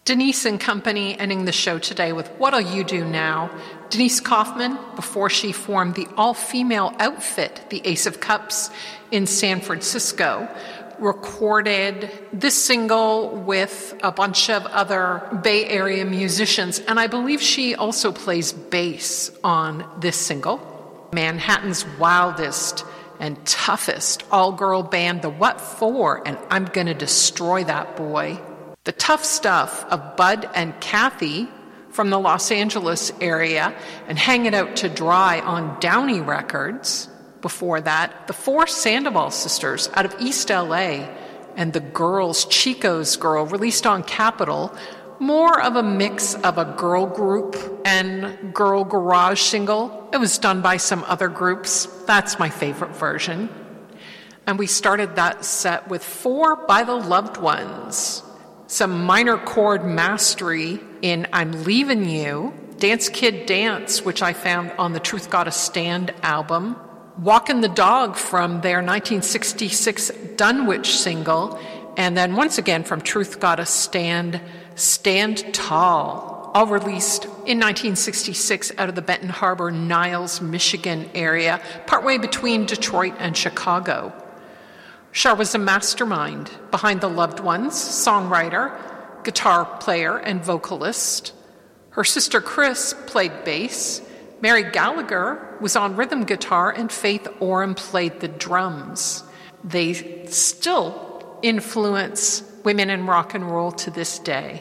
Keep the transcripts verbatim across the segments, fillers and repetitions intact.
Denise and Company ending the show today with What'll You Do Now? Denise Kaufman, before she formed the all-female outfit, the Ace of Cups, in San Francisco, recorded this single with a bunch of other Bay Area musicians, and I believe she also plays bass on this single. Manhattan's wildest and toughest all-girl band, The What For, and I'm Gonna Destroy That Boy. The tough stuff of Bud and Kathy from the Los Angeles area and Hang It Out to Dry on Downey Records. Before that, the four Sandoval sisters out of East L A and the Girls, Chico's Girl, released on Capitol, more of a mix of a girl group and girl garage single. It was done by some other groups. That's my favorite version. And we started that set with Four by the Loved Ones. Some minor chord mastery in I'm Leaving You, Dance Kid Dance, which I found on the Truth Gotta Stand album, Walkin' the Dog from their nineteen sixty-six Dunwich single, and then once again from Truth Gotta Stand, Stand Tall, all released in nineteen sixty-six out of the Benton Harbor, Niles, Michigan area, partway between Detroit and Chicago. Shar was a mastermind behind the Loved Ones, songwriter, guitar player, and vocalist. Her sister Chris played bass. Mary Gallagher was on rhythm guitar, and Faith Oram played the drums. They still influence women in rock and roll to this day.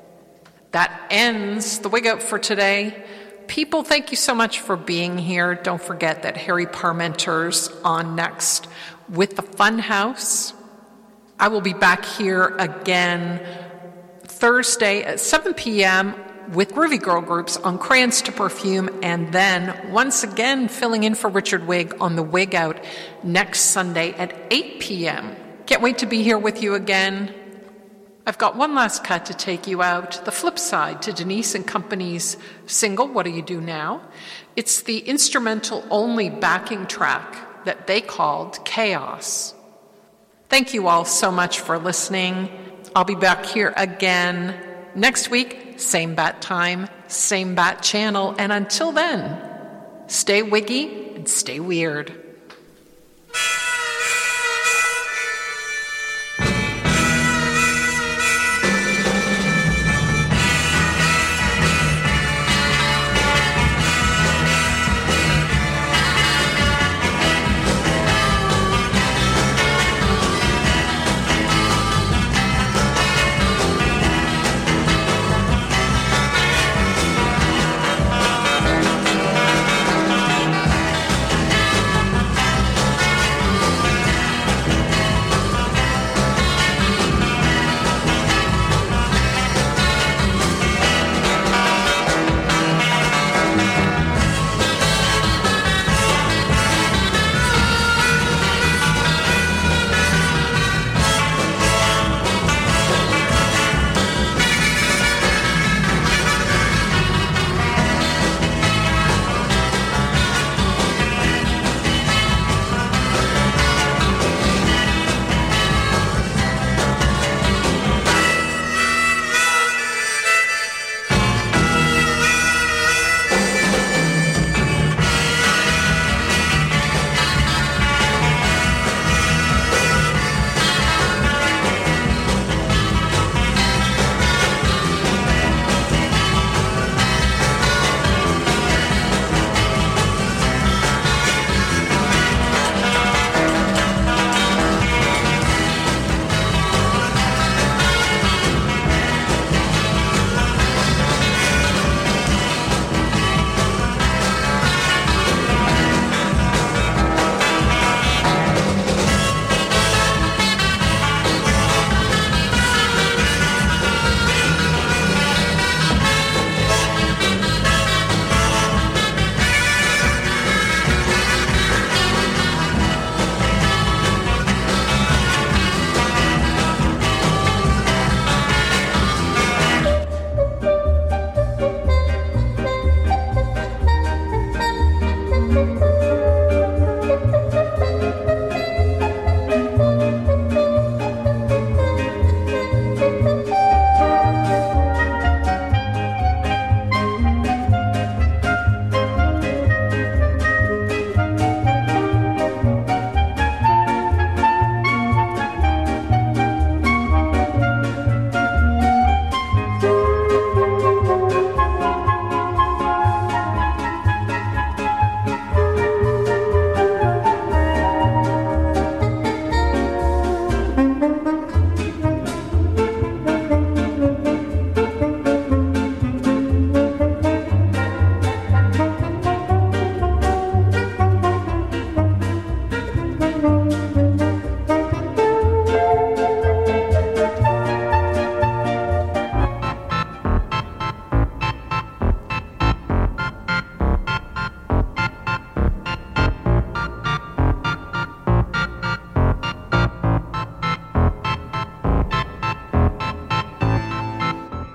That ends the Wig Out for today. People, thank you so much for being here. Don't forget that Harry Parmenter's on next with the Funhouse. I will be back here again Thursday at seven p.m. with Groovy Girl Groups on Crayons to Perfume, and then once again filling in for Richard Wig on the Wig Out next Sunday at eight p.m. Can't wait to be here with you again. I've got one last cut to take you out, the flip side to Denise and Company's single, What Do You Do Now? It's the instrumental-only backing track that they called Chaos. Thank you all so much for listening. I'll be back here again next week, same bat time, same bat channel, and until then, stay wiggy and stay weird.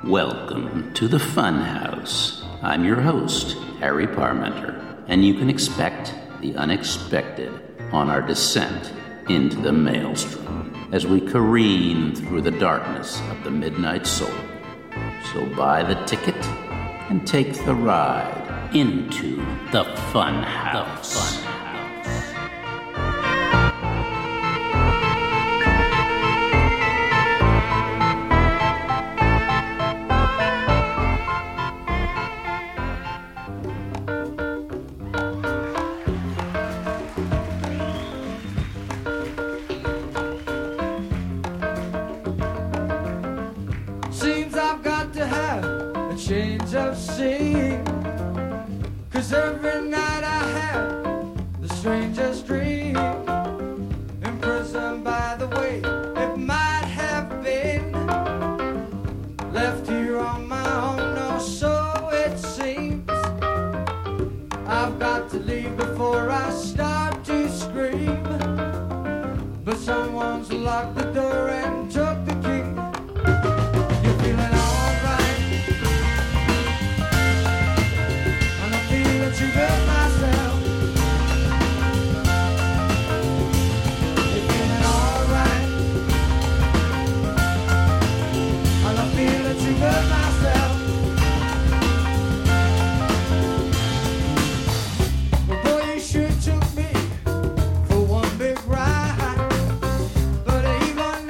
Welcome to the Funhouse. I'm your host, Harry Parmenter, and you can expect the unexpected on our descent into the maelstrom as we careen through the darkness of the midnight soul. So buy the ticket and take the ride into the Funhouse. The Funhouse. Seems I've got to have a change of scene, 'cause every night I have the strangest dream. Imprisoned by the way it might have been, left here on my own, or so it seems. I've got to leave before I start to scream, but someone's locked the door and took the key. Feeling alright, and I feel that you built myself. You're feeling alright, and I feel that you built myself. Well, boy, you sure took me for one big ride, but even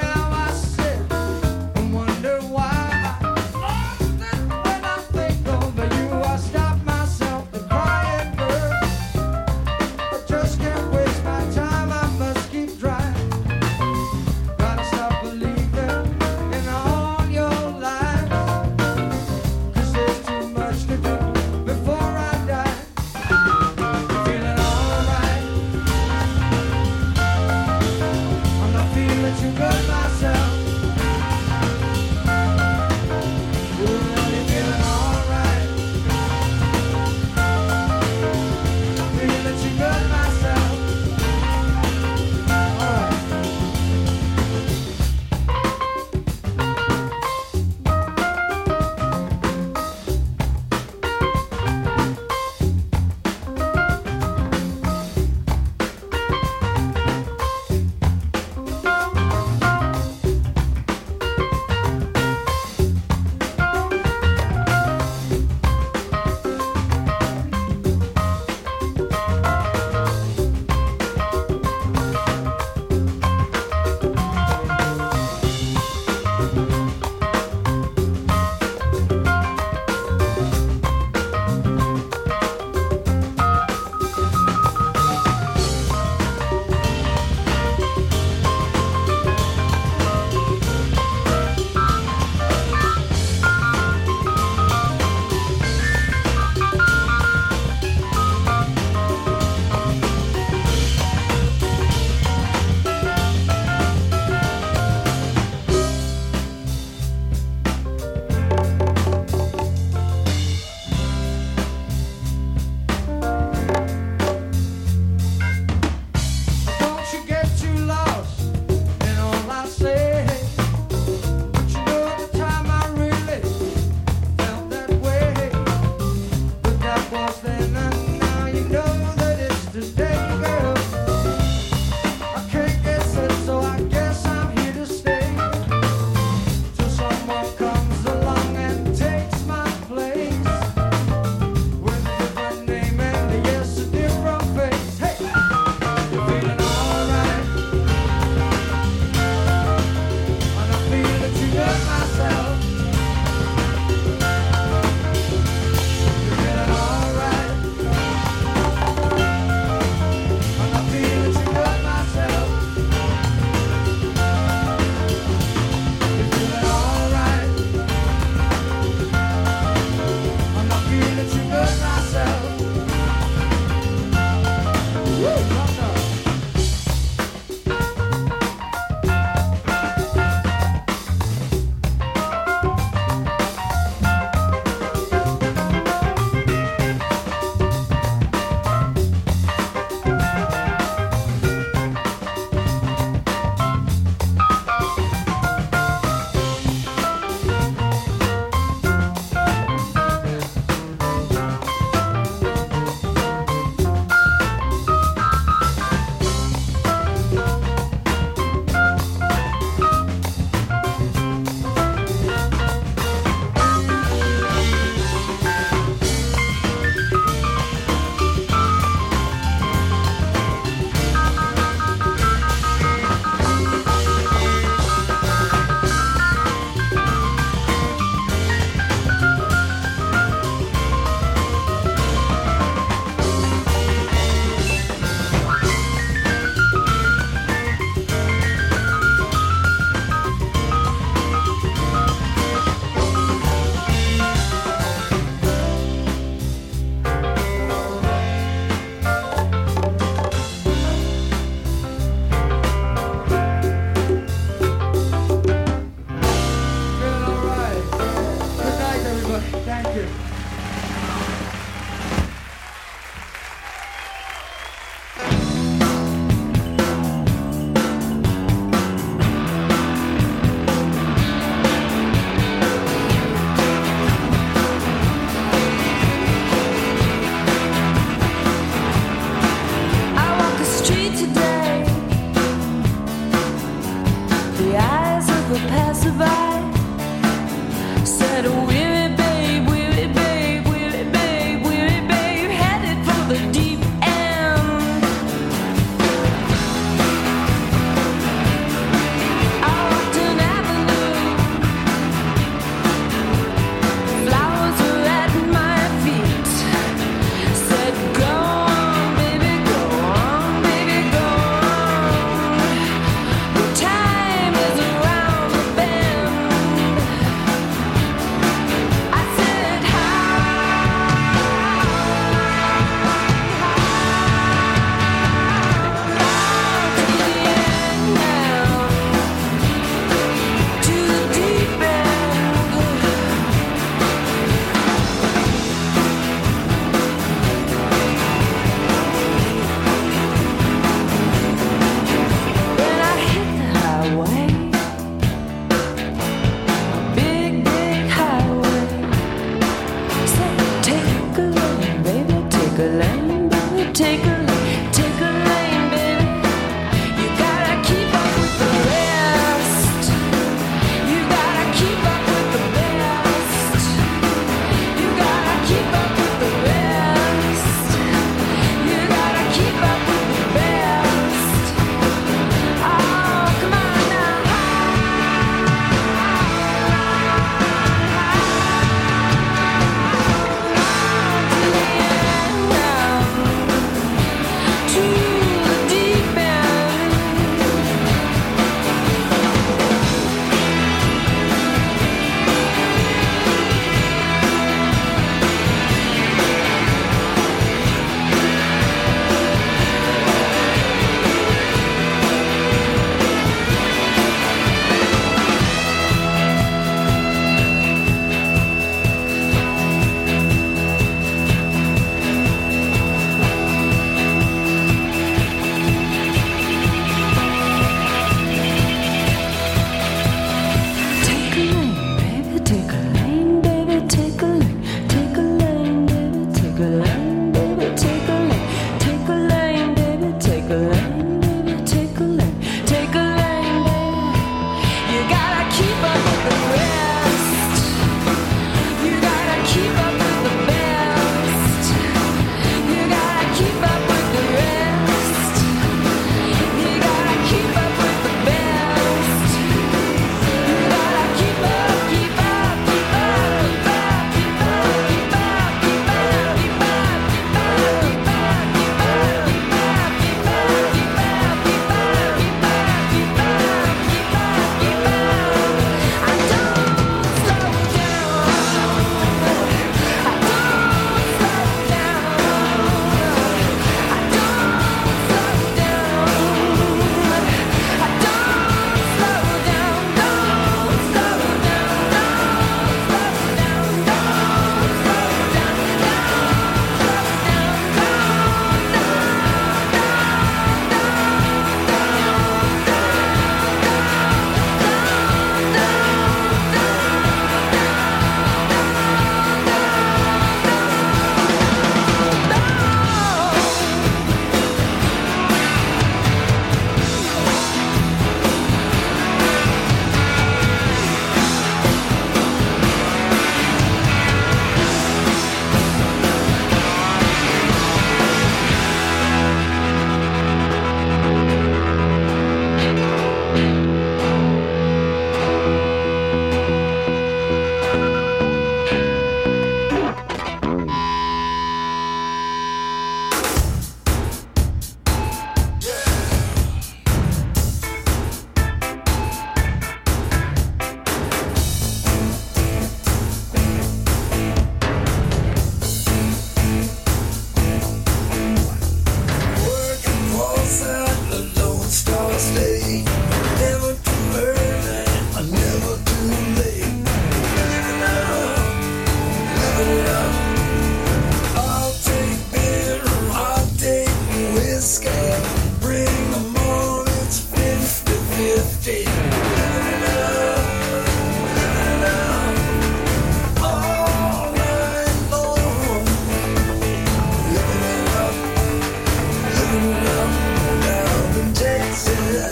fifty. Living it up, living it up, all night long. Living it up, living it up, down in Texas.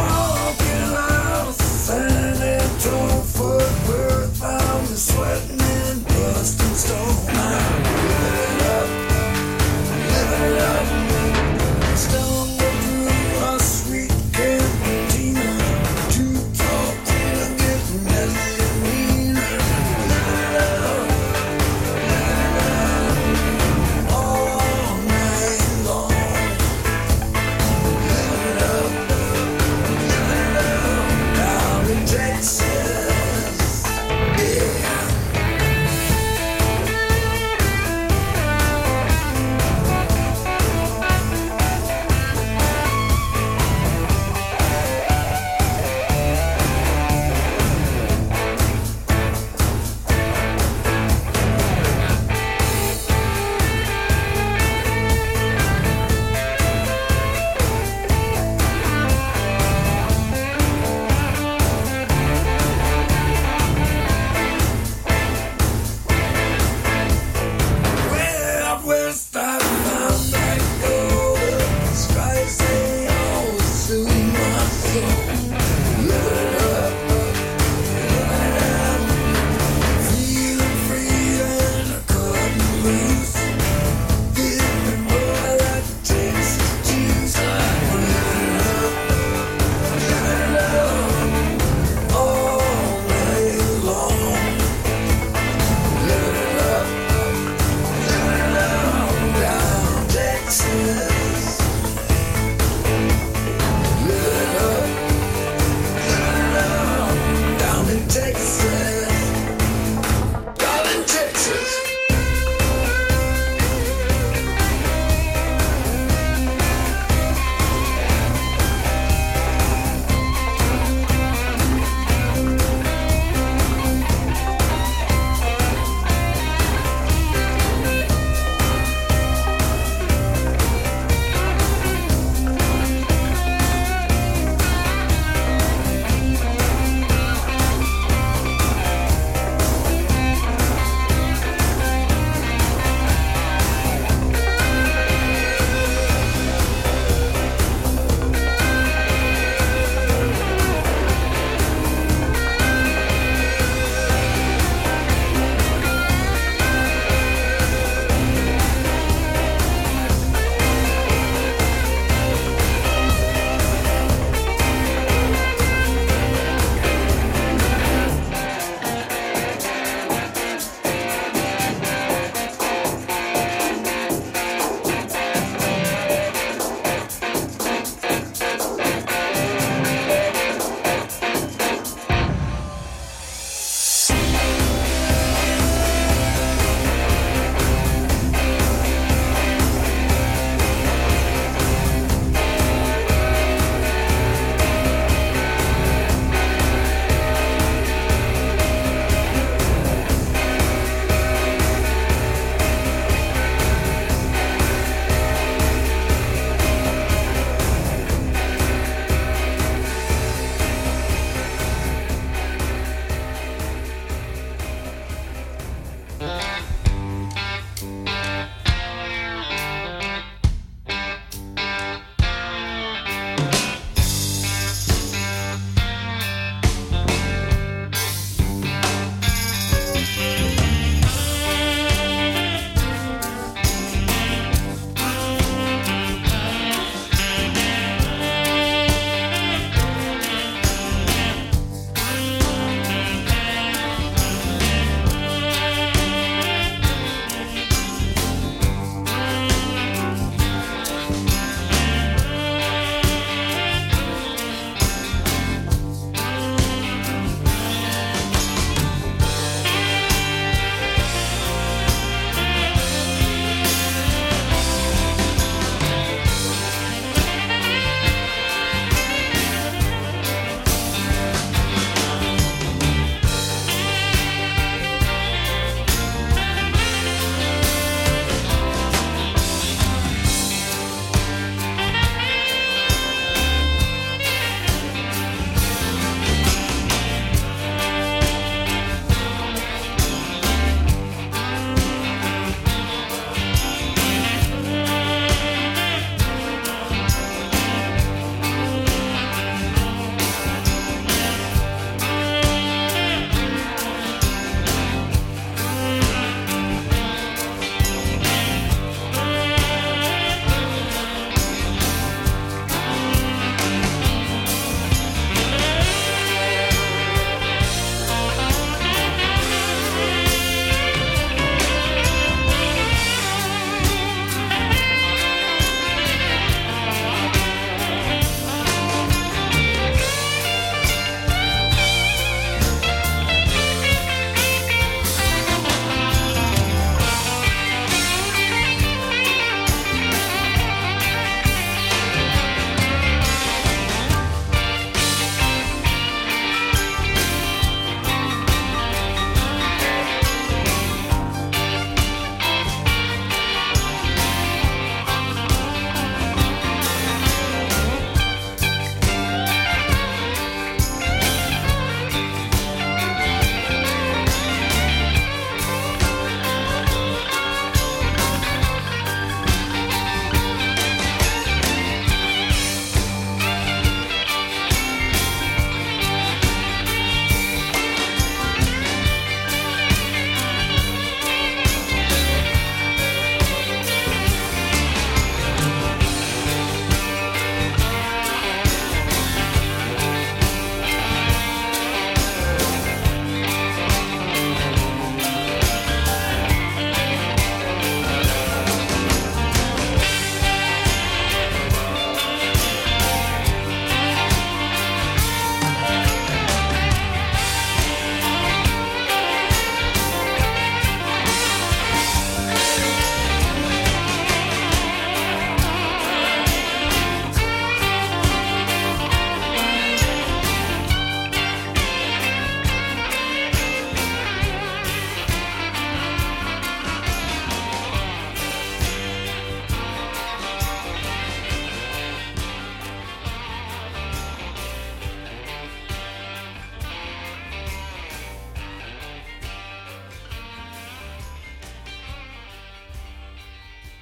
Walking out of San Antonio, Fort Worth, I'm sweating.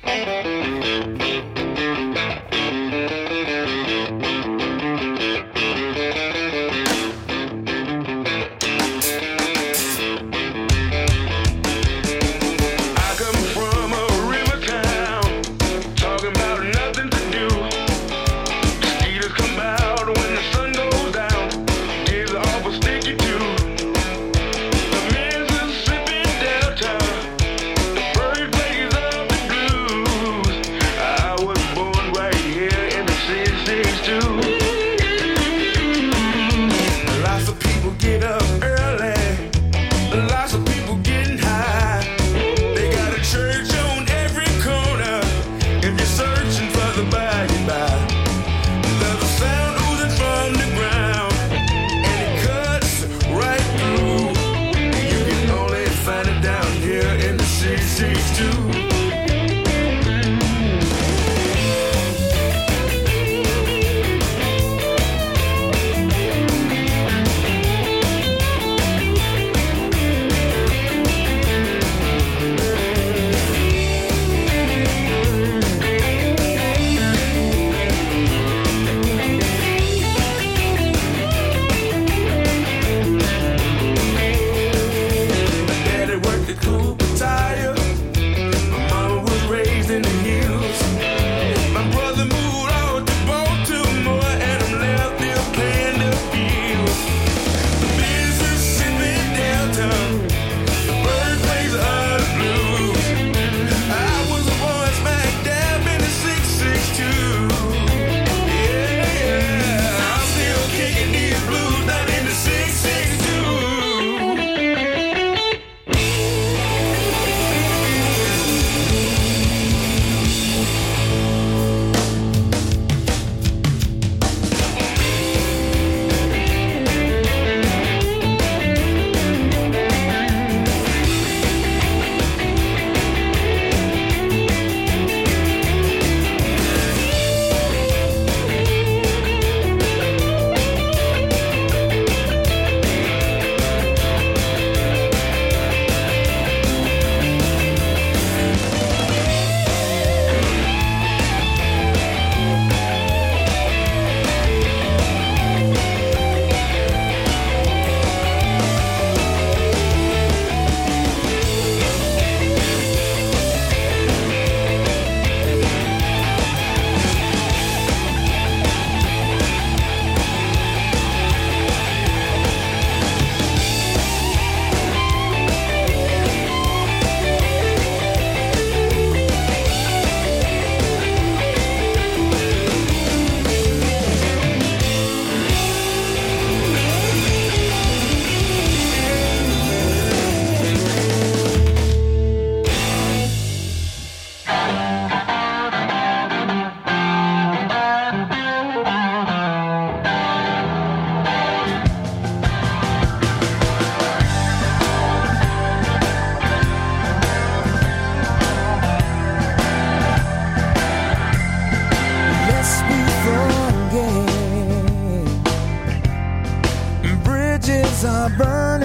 bridges are burning,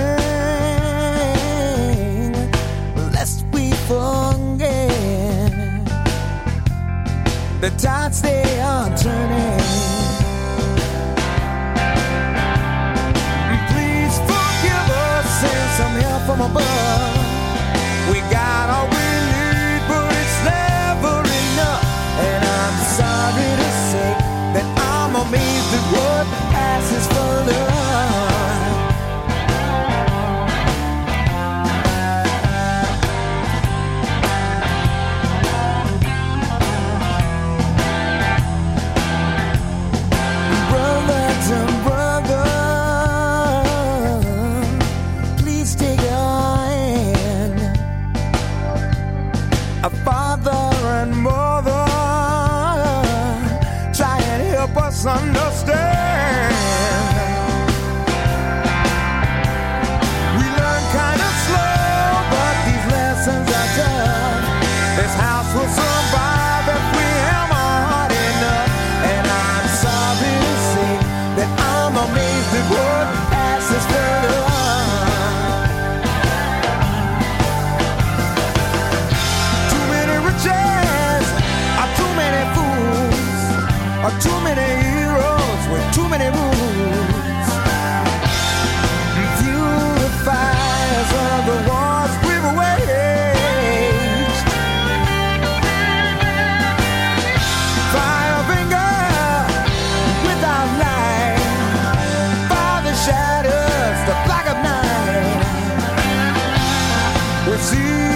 lest we forget the tides they are turning. Please forgive us and some help from above. We got all we need, but it's never enough. And I'm sorry to say that I'm amazed at what passes for love. Understand. We learn kind of slow, but these lessons are tough. This house will survive if we hammer hard enough. And I'm sorry to say that I'm amazed at what passes for love. Too many riches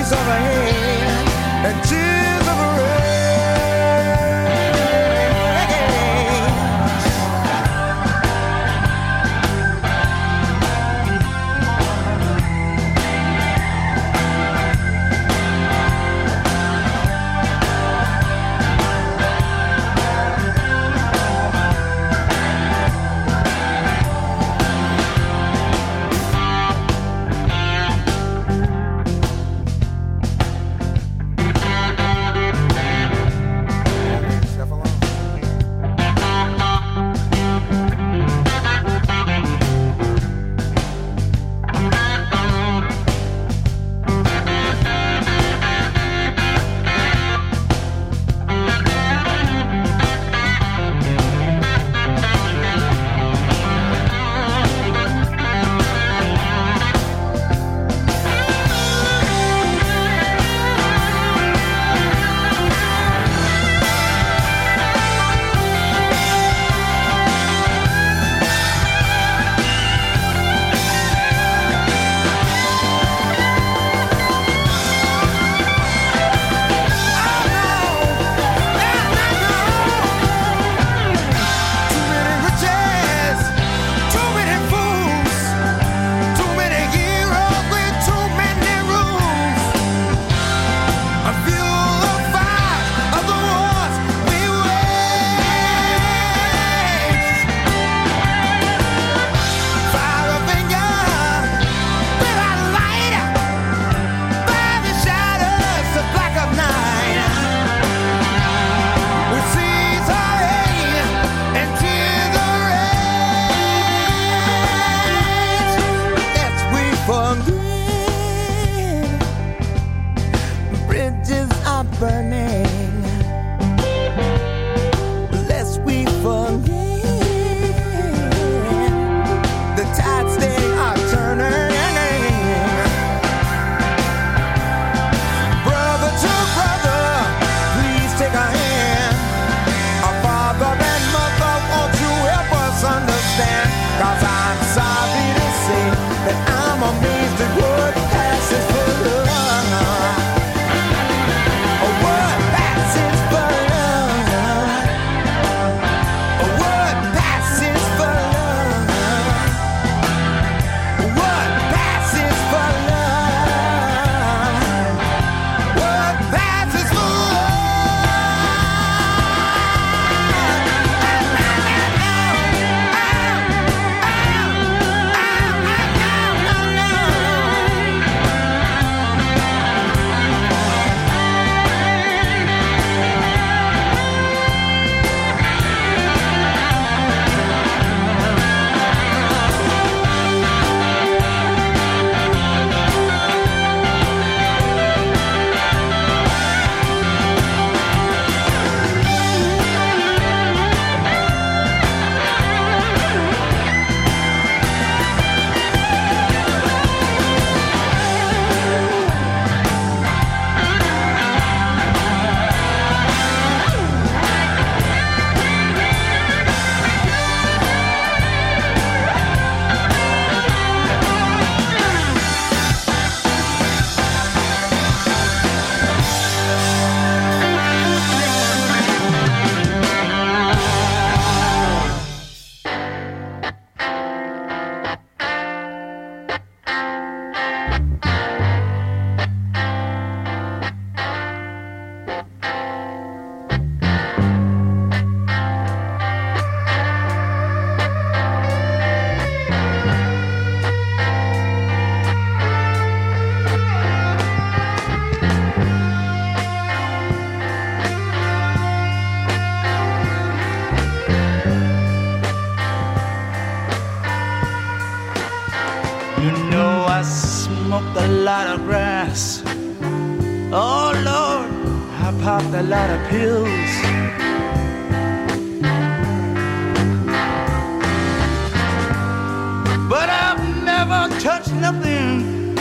kisses of a hand and tears of a rain. Oh Lord, I popped a lot of pills. But I've never touched nothing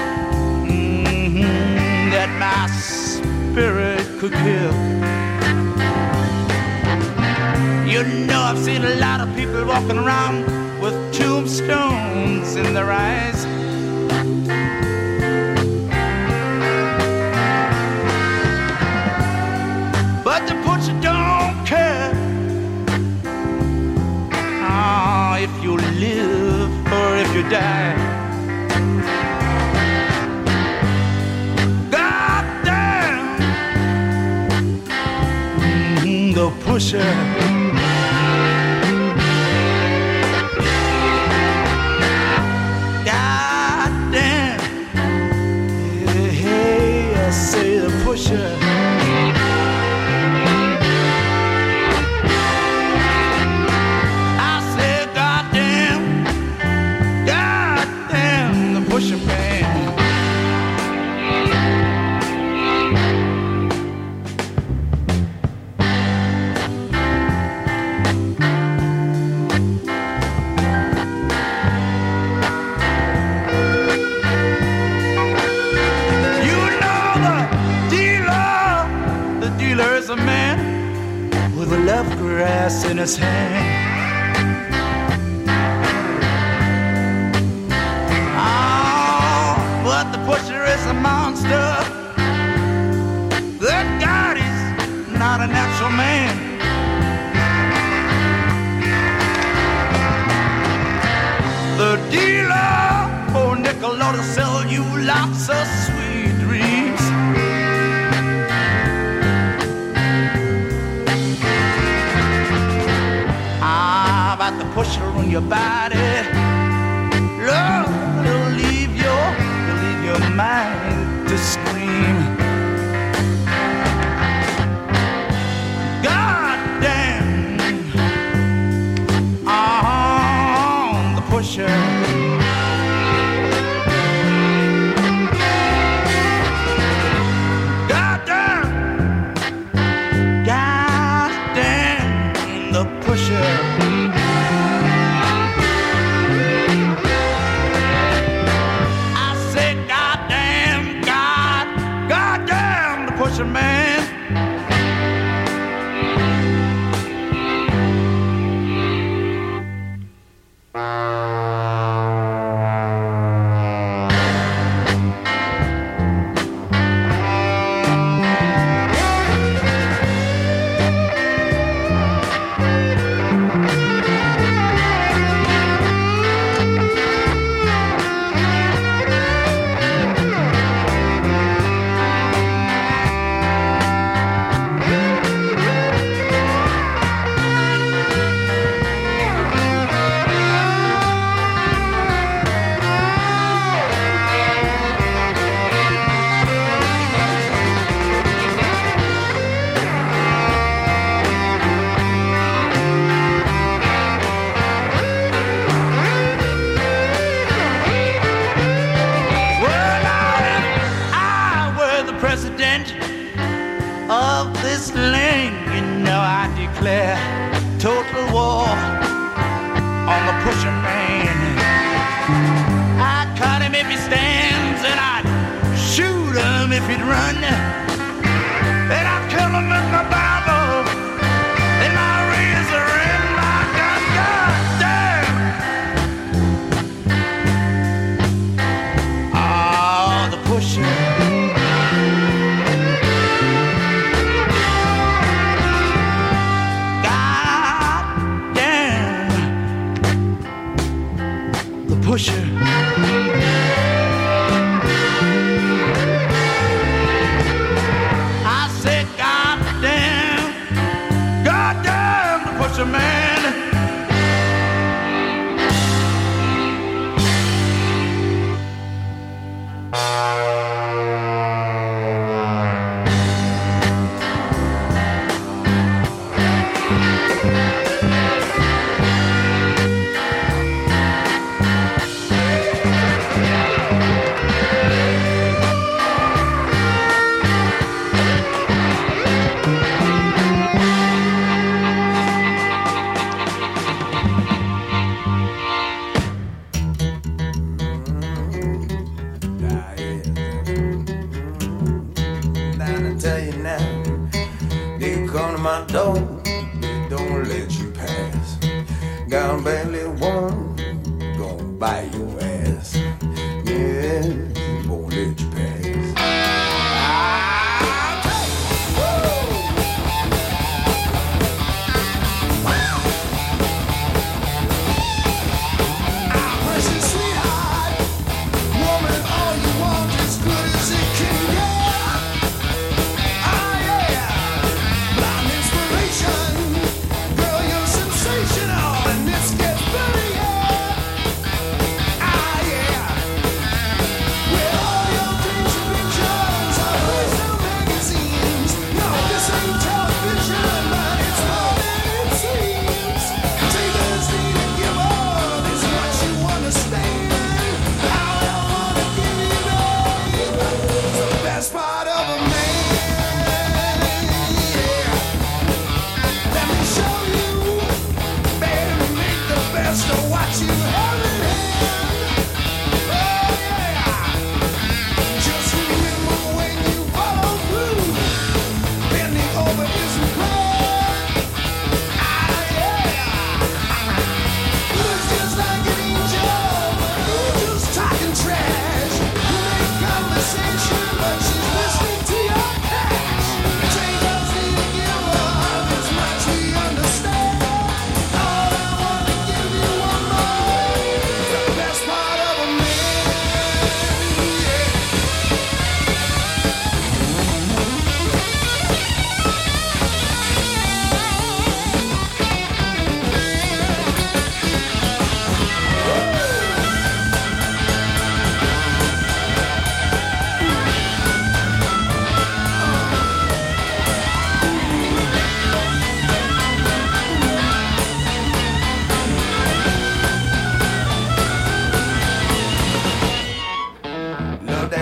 mm-hmm, that my spirit could kill. You know I've seen a lot of people walking around with tombstones in their eyes. die. Goddamn, mm, the pusher. Goddamn, yeah, hey, I say the pusher. Pusher man. You know the dealer, the dealer is a man with a love grass in his hand. The pusher is a monster. That God is not a natural man. The dealer, oh nickel, ought to sell you lots of sweet dreams. Ah, about the pusher on your body, love will leave your your mind to scream. God damn, on the pusher. God damn, God damn, the pusher. Pusher man. Of this land, you know I declare total war on the pusher man. I'd cut him if he stands, and I'd shoot him if he'd run, and I'd kill him with my Bible and my razor and my gun. God damn! Oh, the pusher. Pusher. I said, God damn, God damn, the pusher man. My door, they don't let you pass. Got barely one, gonna buy your ass. Yeah, won't let you pass. Ah, precious sweetheart.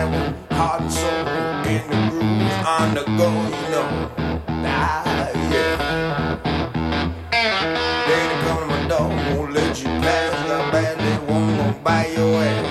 travel, heart and soul in the grooves on the go, you know. Ah, yeah. They come to my door, won't let you pass. The bandit won't go by your ass.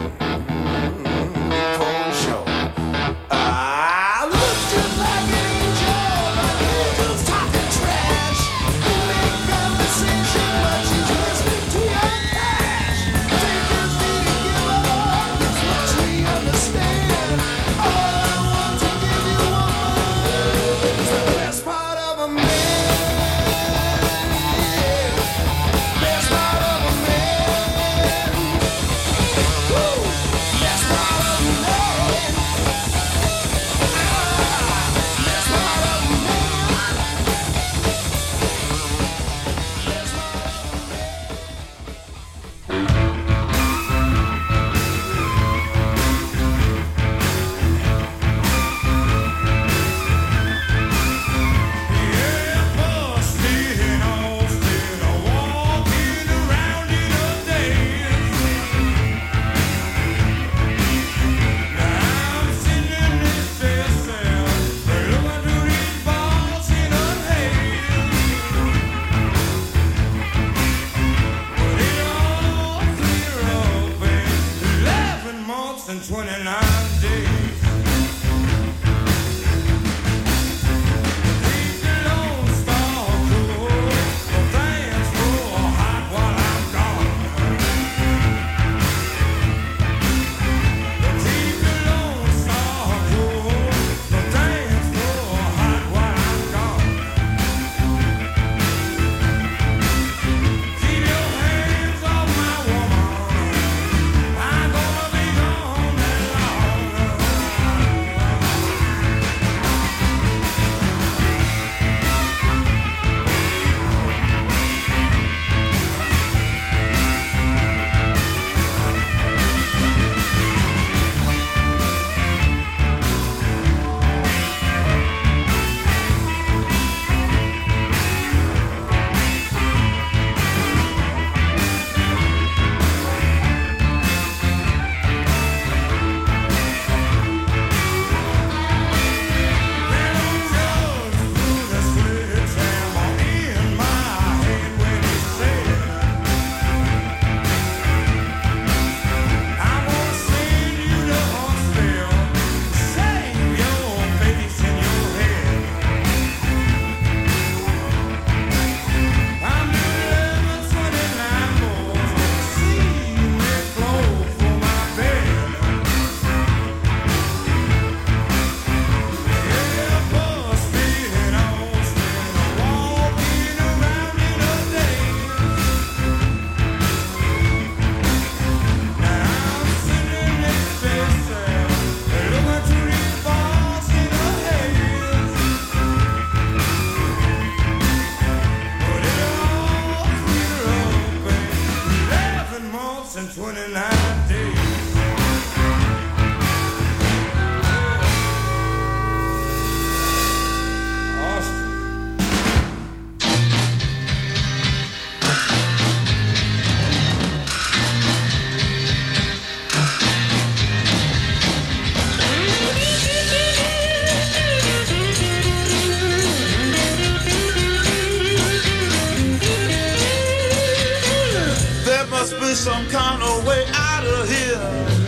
Some kind of way out of here.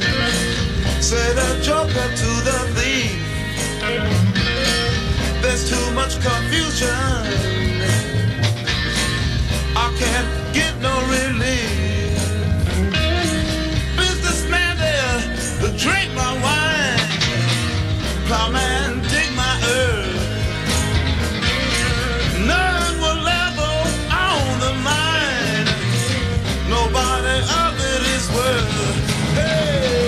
Say the joker to the thief. There's too much confusion. I can't get no relief. Businessman there, drink my wine. Plowman, dig my earth. None will ever own the mine. Nobody of it is worth. Hey.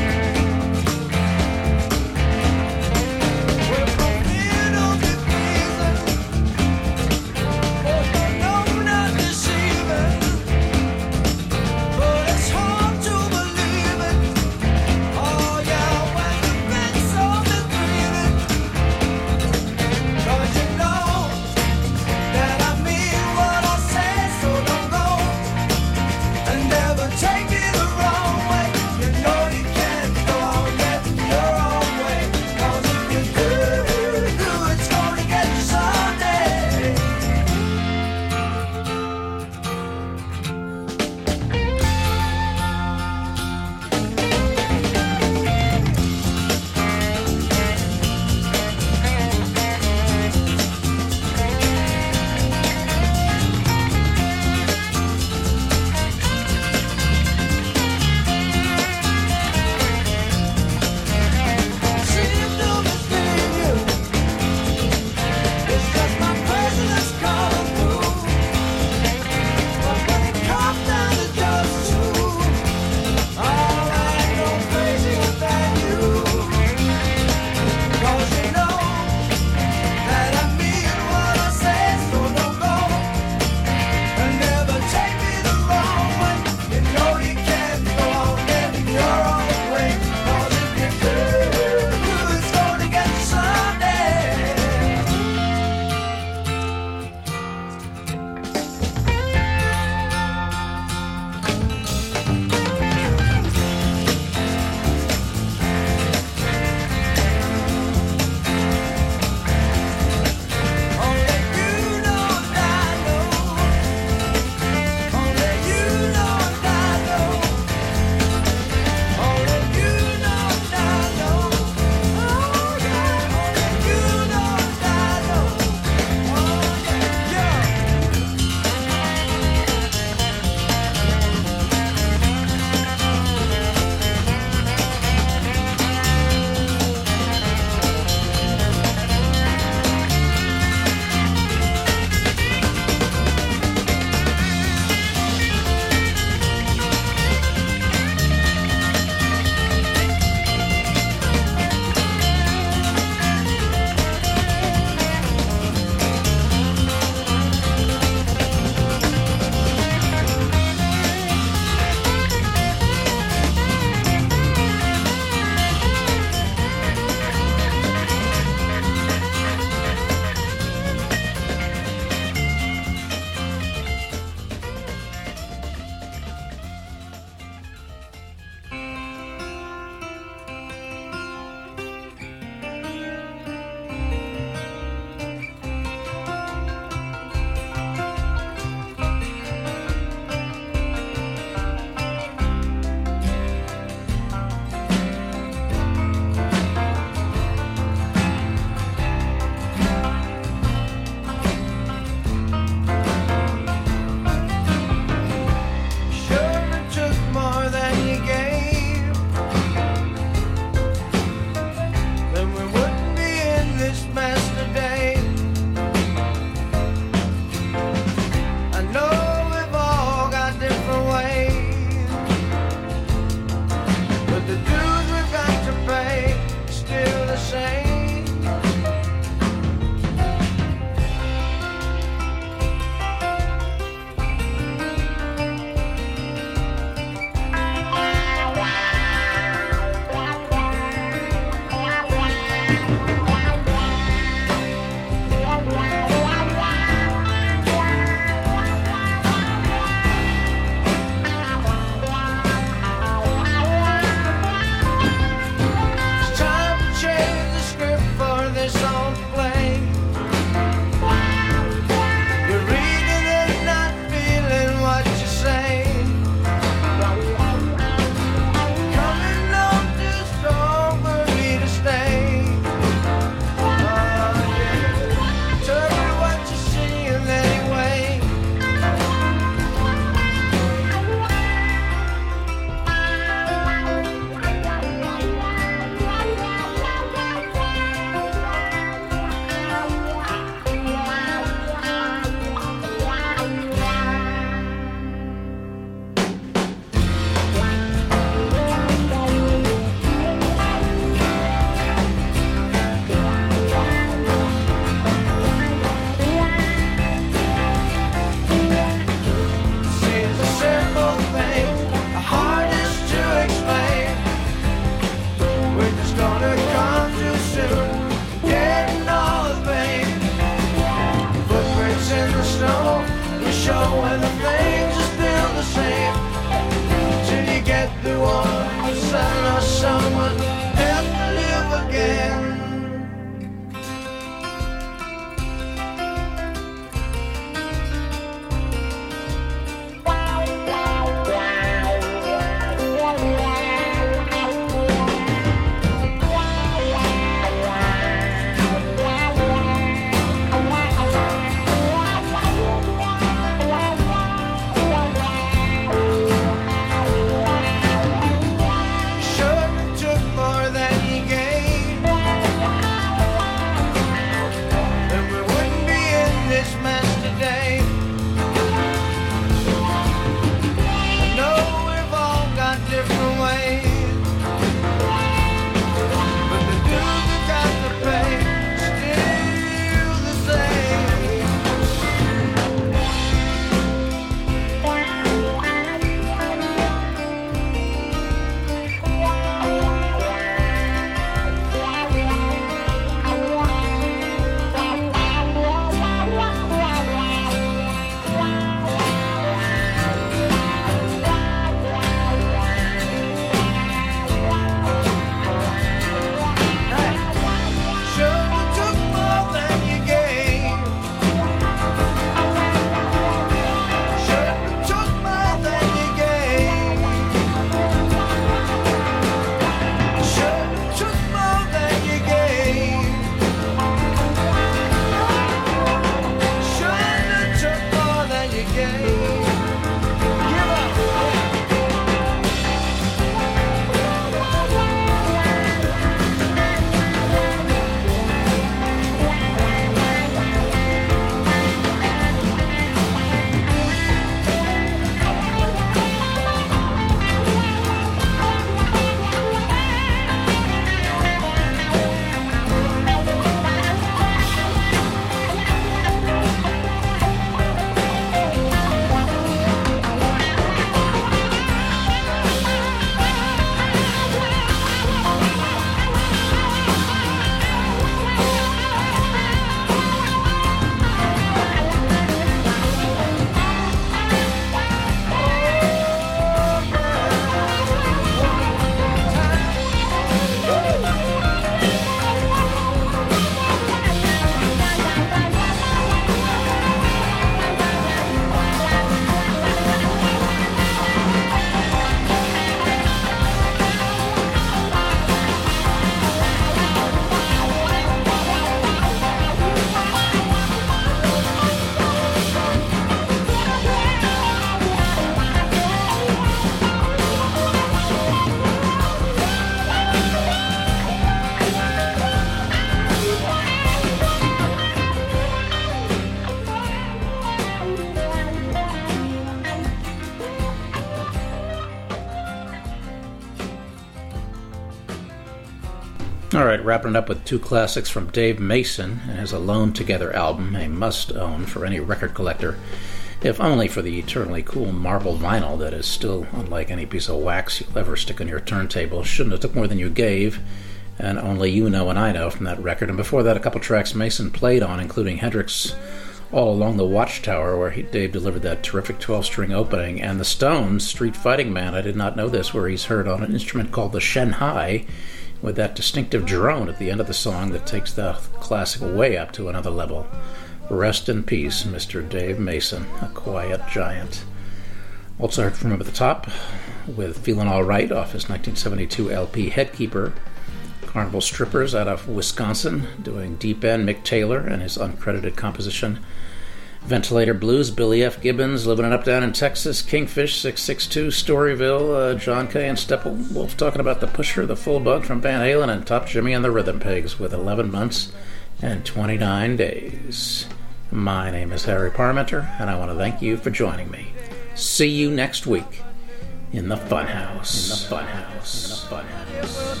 All right, wrapping it up with two classics from Dave Mason and his Alone Together album, a must-own for any record collector, if only for the eternally cool marble vinyl that is still unlike any piece of wax you'll ever stick on your turntable. Shouldn't have took more than you gave, and Only You Know and I Know from that record. And before that, a couple tracks Mason played on, including Hendrix' All Along the Watchtower, where he, Dave delivered that terrific twelve-string opening, and the Stones' Street Fighting Man, I did not know this, where he's heard on an instrument called the Shanghai, with that distinctive drone at the end of the song that takes the classic way up to another level. Rest in peace, Mister Dave Mason, a quiet giant. Also heard from him at the top with Feelin' All Right off his nineteen seventy-two L P Headkeeper. Carnival Strippers out of Wisconsin doing Deep End, Mick Taylor and his uncredited composition. Ventilator Blues, Billy F. Gibbons, Living It Up Down in Texas. Kingfish, six six two, Storyville, uh, John Kay and Steppenwolf talking about the Pusher, the Full Bug from Van Halen, and Top Jimmy and the Rhythm Pigs with eleven months and twenty-nine days. My name is Harry Parmenter, and I want to thank you for joining me. See you next week in the Funhouse. In the Funhouse. In the Funhouse.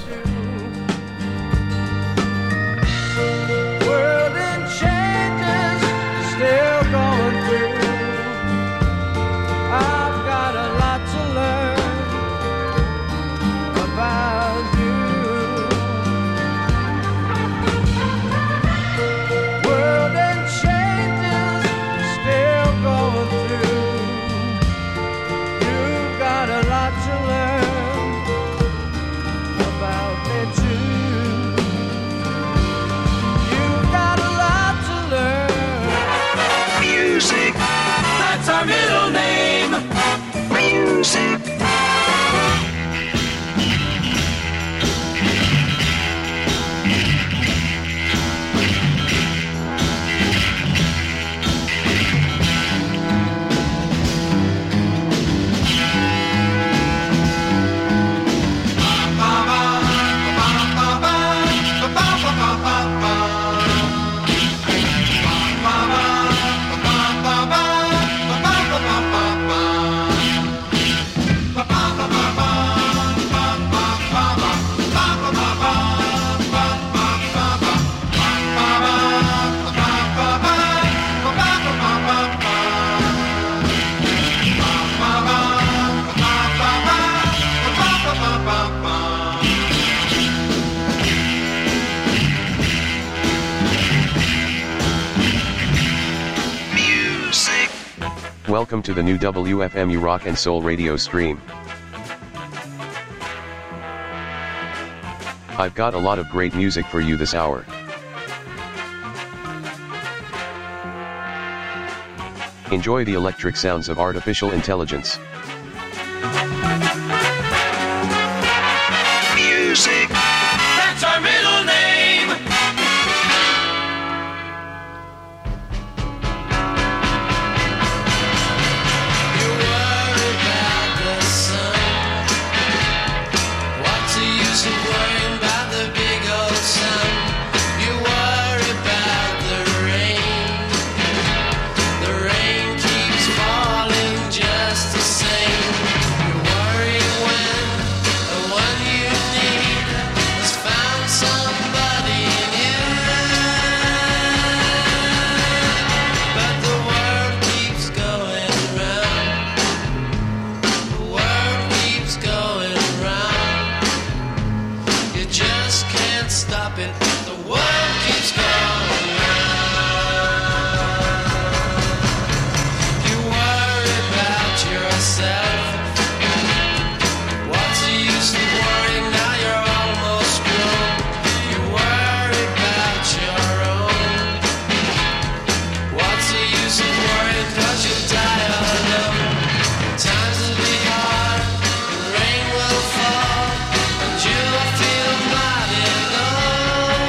World in changes, still going through. I've got a lot to learn about you. World in changes, still going through. You've got a lot to learn about me too. You've got a lot to learn. Music, that's our middle name. Music. Welcome to the new W F M U Rock and Soul radio stream. I've got a lot of great music for you this hour. Enjoy the electric sounds of artificial intelligence. Music, that's our middle name. You worry about the sun. What's the use of worrying about the big old sun? You worry about the rain. The rain keeps falling just the same. You worry when the one you need has found somebody new. But the world keeps going round. The world keeps going round. You just can't stop it. The world keeps going round. You worry about yourself. What's the use of worrying now you're almost grown? You worry about your own. What's the use of worrying 'cause you die alone? Times will be hard, and rain will fall, and you'll feel mighty low.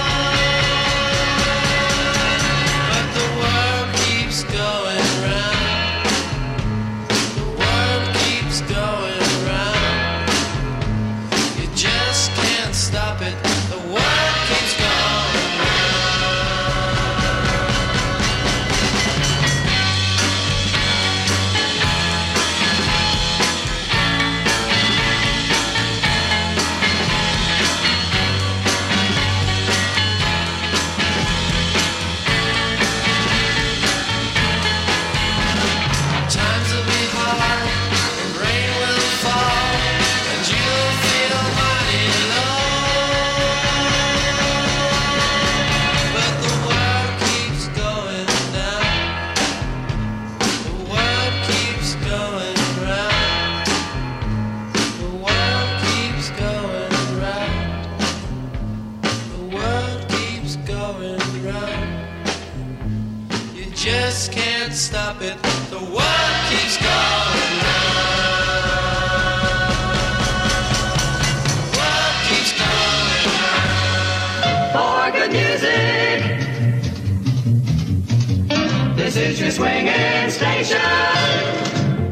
just can't stop it. The world keeps going round. World keeps going round. For good music, this is your swinging station.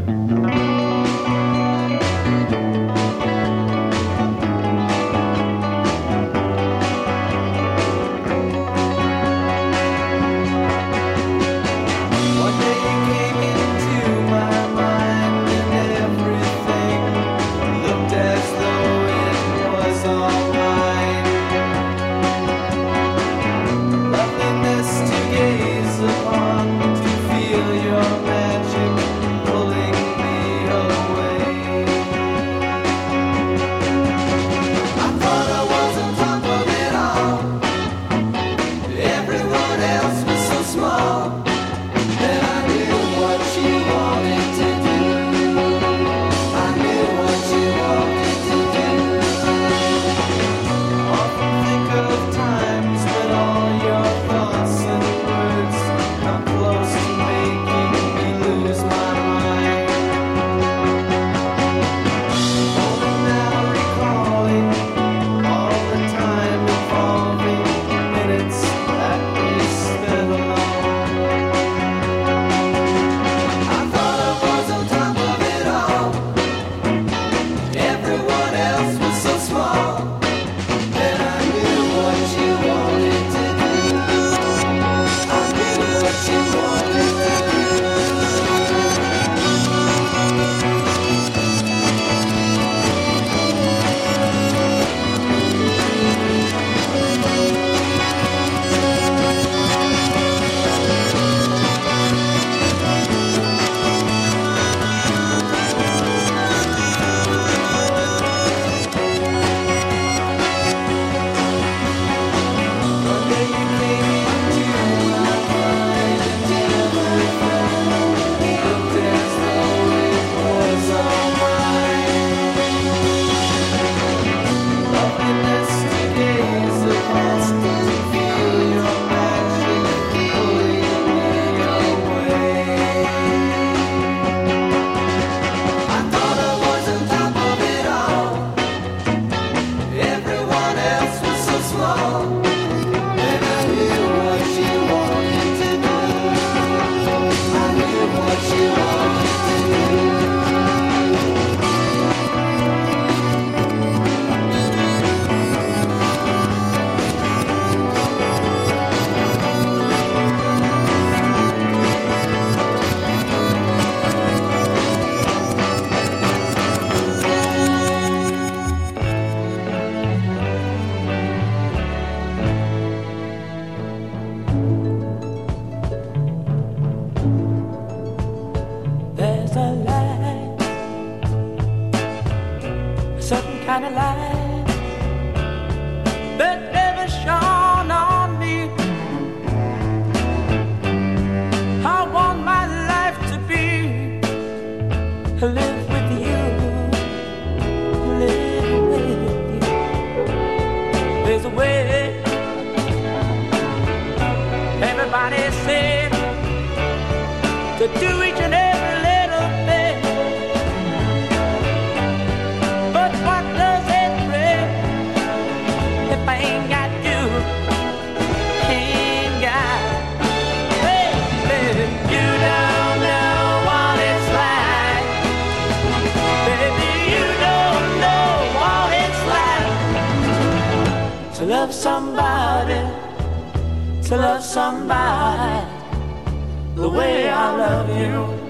love somebody, to love somebody the way I love you.